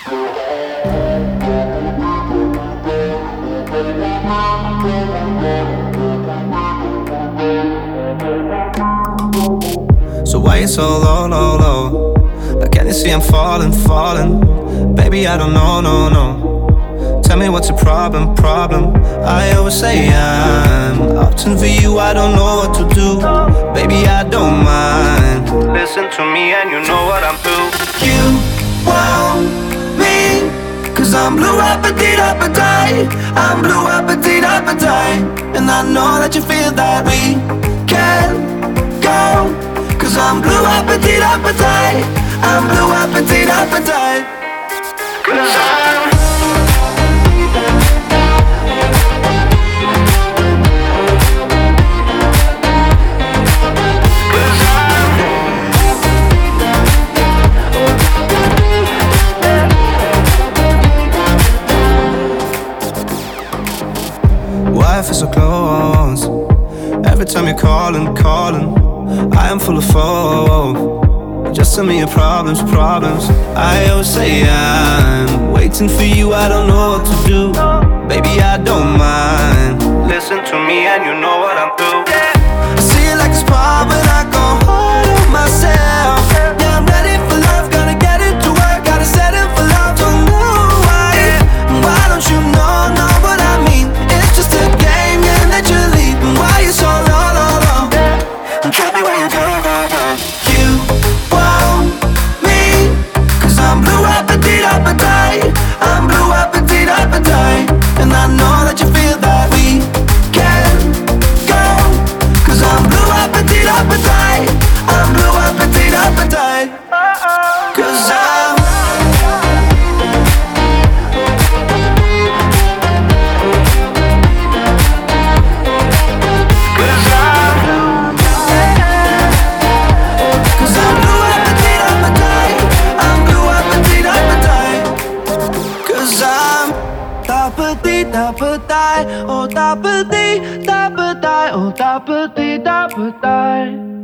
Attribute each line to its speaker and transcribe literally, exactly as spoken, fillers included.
Speaker 1: So why you so low, low, low? Like, can you see I'm falling, falling? Baby, I don't know, no, no. Tell me what's your problem, problem? I always say I'm opting for you, I don't know what to do. Baby, I don't mind. Listen to me and you know what I'm through. You want me, cause I'm blue appetite, appetite. I'm blue appetite, appetite. And I know that you feel that we can go, cause I'm blue appetite, appetite. I'm blue appetite, appetite. Cause I'm why I feel so close. Every time you're calling, calling, I am full of hope. Just tell me your problems, problems. I always say I'm waiting for you, I don't know what to do. Baby, I don't mind. Listen to me and you know what I'm through. I see it like a spot, but I go hard on myself. Yeah, I'm ready for love, gonna get it to work. Gotta set it for love, don't know why. Why don't you know, know what I mean? It's just a game, yeah, that you're leaving. Why you so low, low, low? Tell me where you go, go, go. You want me, cause I'm blue appetite, appetite. I'm blue appetite, appetite. And I know that you feel that we can go, cause I'm blue appetite, appetite. I'm blue appetite, appetite. Cause I'm Appetite, oh appetite, appetite, oh appetite, appetite.